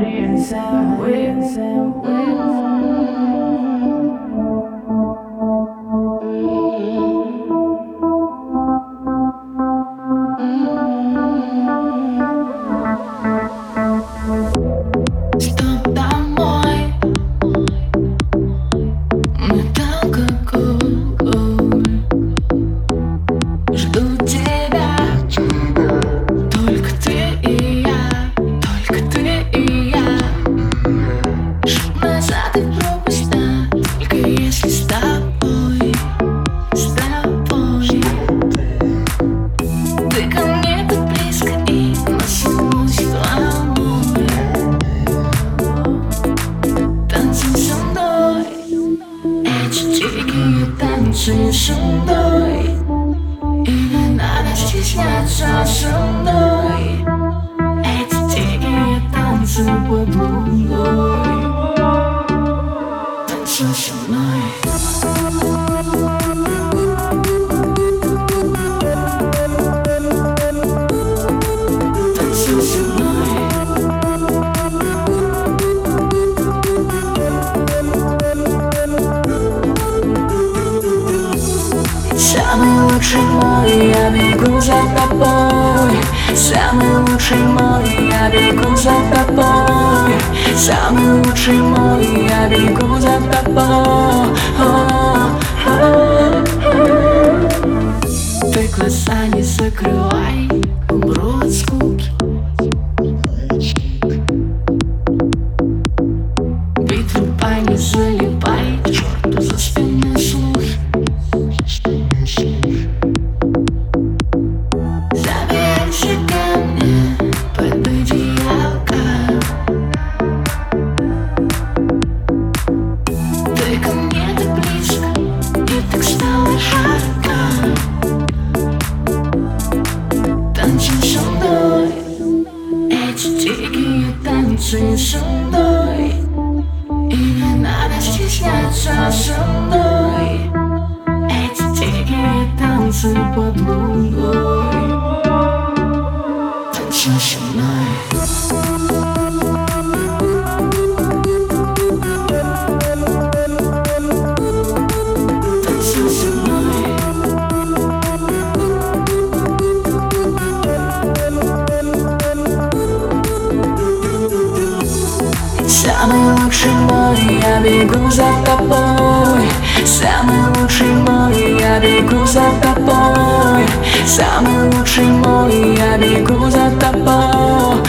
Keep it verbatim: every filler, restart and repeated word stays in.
Танцуй со мной, и не надо стесняться со мной. Эти дикие танцы под луной. Танцуй со мной. Танцуй со мной. Самый лучший мой, я бегу за тобой. Самый лучший мой, я бегу за тобой. Самый лучший мой, я бегу за тобой. Ты глаза не закрывай, умру от скуки. Витрубай, не залипай, к черту за спинной слухи. Заберись ко мне под одеялко. Ты ко мне так близко, и так стало жарко. Танцуй со мной, эти дикие танцы со мной. И не надо стесняться со мной. Эти дикие танцы под луной. Танцуй со мной. Танцуй со мной. Самый лучший мой, я бегу за тобой. Самый лучший мой, я бегу за тобой. Самый лучший мой, я бегу за тобой.